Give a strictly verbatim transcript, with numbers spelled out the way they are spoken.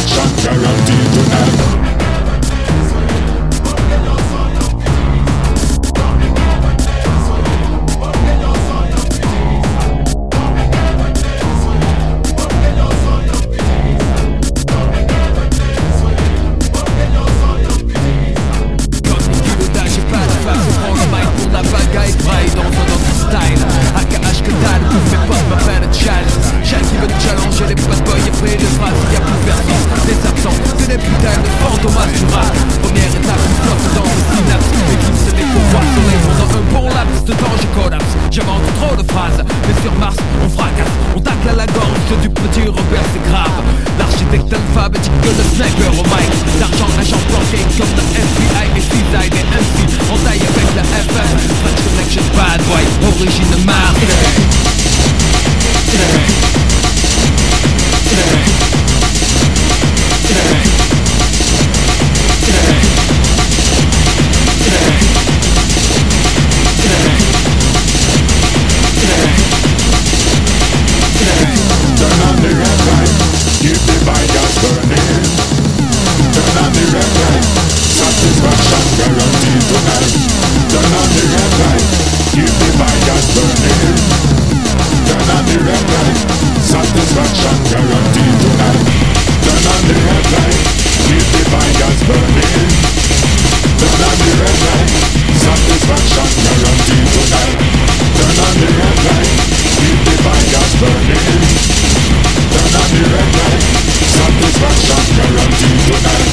satisfaction guaranteed tonight. J'ai les bad boys et près de phrases, y'a plus personne. Des absents, que des putains de fantômes du rap. Première étape, une flotte dans le synapse. Éclipse les pouvoirs sur les pendant un bon laps de temps je collapse. J'invente trop de phrases, mais sur Mars on fracasse. On tacle à la gorge du petit Robert, c'est grave. L'architecte alphabétique que le sniper au mic. L'argent, agent planqué comme la F B I et Design et M C. On taille avec la F M, French Connection, bad boy, origine Marseille. Turn on the red light, keep the fires burning. Turn on the red light, satisfaction guaranteed tonight. Turn on the red light, keep the fires burning. Turn on the red light, satisfaction guaranteed tonight. Turn on the red light, keep the fires burning. Turn on the red light, satisfaction guaranteed tonight. Turn on the red light, keep the fires burning. Turn on the red light, satisfaction guaranteed tonight.